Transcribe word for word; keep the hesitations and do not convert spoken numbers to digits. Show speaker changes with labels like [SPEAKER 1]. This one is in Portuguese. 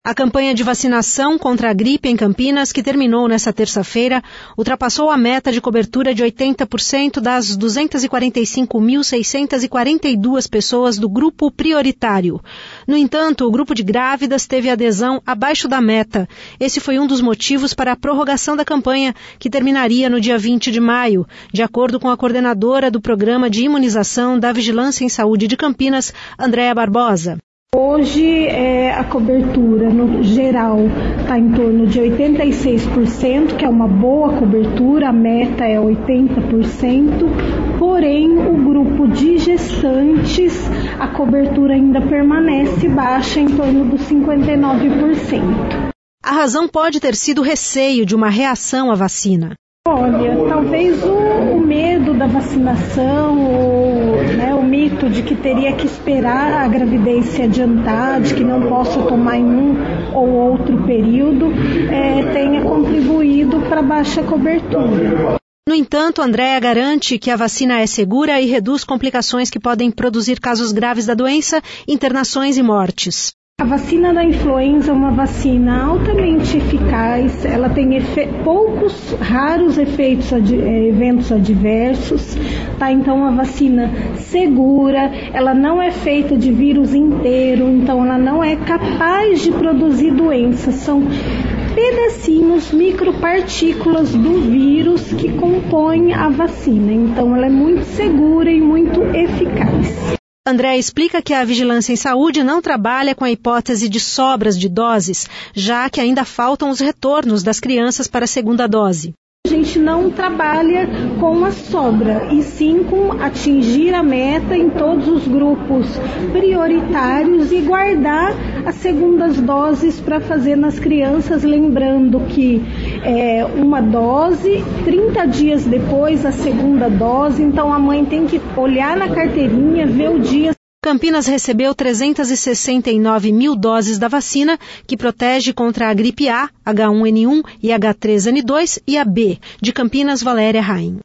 [SPEAKER 1] A campanha de vacinação contra a gripe em Campinas, que terminou nesta terça-feira, ultrapassou a meta de cobertura de oitenta por cento das duzentas e quarenta e cinco mil, seiscentas e quarenta e duas pessoas do grupo prioritário. No entanto, o grupo de grávidas teve adesão abaixo da meta. Esse foi um dos motivos para a prorrogação da campanha, que terminaria no dia vinte de maio, de acordo com a coordenadora do Programa de Imunização da Vigilância em Saúde de Campinas, Andréa Barbosa.
[SPEAKER 2] Hoje é, a cobertura no geral está em torno de oitenta e seis por cento, que é uma boa cobertura, a meta é oitenta por cento, porém o grupo de gestantes, a cobertura ainda permanece baixa em torno dos cinquenta e nove por cento.
[SPEAKER 1] A razão pode ter sido o receio de uma reação à vacina.
[SPEAKER 2] Olha, talvez o, o medo da vacinação, ou, né, o mito de que teria que esperar a gravidez se adiantar, de que não possa tomar em um ou outro período, é, tenha contribuído para a baixa cobertura.
[SPEAKER 1] No entanto, Andréa garante que a vacina é segura e reduz complicações que podem produzir casos graves da doença, internações e mortes.
[SPEAKER 2] A vacina da influenza é uma vacina altamente eficaz, ela tem efe... poucos, raros efeitos, ad... eventos adversos, tá? Então uma vacina segura, ela não é feita de vírus inteiro, então ela não é capaz de produzir doenças, são pedacinhos, micropartículas do vírus que compõem a vacina, então ela é muito segura e muito eficaz.
[SPEAKER 1] André explica que a Vigilância em Saúde não trabalha com a hipótese de sobras de doses, já que ainda faltam os retornos das crianças para a segunda dose.
[SPEAKER 2] A gente não trabalha com a sobra, e sim com atingir a meta em todos os grupos prioritários e guardar as segundas doses para fazer nas crianças, lembrando que é uma dose, trinta dias depois a segunda dose, então a mãe tem que olhar na carteirinha, ver o dia.
[SPEAKER 1] Campinas recebeu trezentas e sessenta e nove mil doses da vacina, que protege contra a gripe A, H um N um e H três N dois e a B. De Campinas, Valéria Raim.